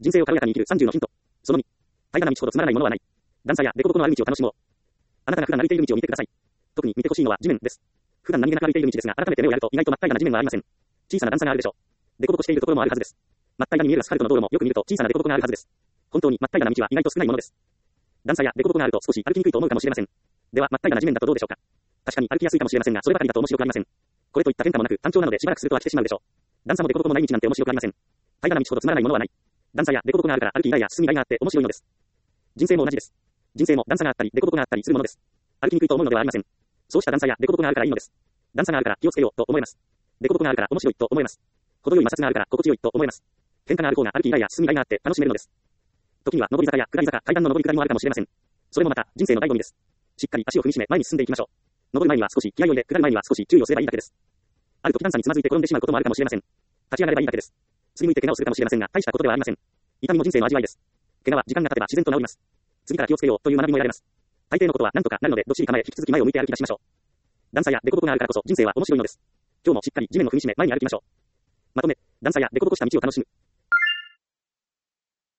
人生を軽やかに生きる30のヒント。その2。平らな道ほどつまらないものはない。段差や凸凹のある道を楽しもう。あなたが普段歩いている道を見てください。特に見てほしいのは地面です。普段何気なく歩いている道ですが、改めて目をやると意外と真っ平らな地面はありません。小さな段差があるでしょう。凸凹しているところもあるはずです。真っ平らに見えるアスファルトの道路もよく見ると小さな凸凹があるはずです。本当に真っ平らな道は意外と少ないものです。段差や凸凹があると少し歩きにくいと思うかもしれません。では真っ平らな地面だとどうでしょうか。確かに歩きやすいかもしれませんが、そればかりだと面白くありません。これといった変化もなく単調なのでしばらくすると飽きてしまうでしょう。段差も凸凹もない道なんて面白くありません。平らな道ほどつまらないものはない。段差や凸凹があるから歩きがいや進みがいがあって面白いのです。人生も同じです。人生も段差があったり凸凹があったりするものです。歩きにくいと思うのではありません。そうした段差や凸凹があるからいいのです。段差があるから気をつけようと思えます。凸凹があるから面白いと思えます。程よい摩擦があるから心地よいと思えます。変化がある方が歩きがいや進みがいがあって楽しめるのです。時には上り坂や下り坂、階段の上り下りもあるかもしれません。それもまた人生の醍醐味です。しっかり足を踏みしめ前に進んでいきましょう。上る前には少し気合を入れ、下る前には少し注意をすればいいだけです。ある時段差につまずいて転んでしまうこともあるかもしれません。立ち上がればいいだけです。次向いて怪我をするかもしれませんが、大したことではありません。痛みも人生の味わいです。怪我は時間が経てば自然と治ります。次から気をつけようという学びも得られます。大抵のことは何とかなるので、どっしり構え引き続き前を向いて歩き出しましょう。段差や凸凹があるからこそ人生は面白いのです。今日もしっかり地面を踏みしめ前に歩きましょう。まとめ、段差や凸凹した道を楽しむ。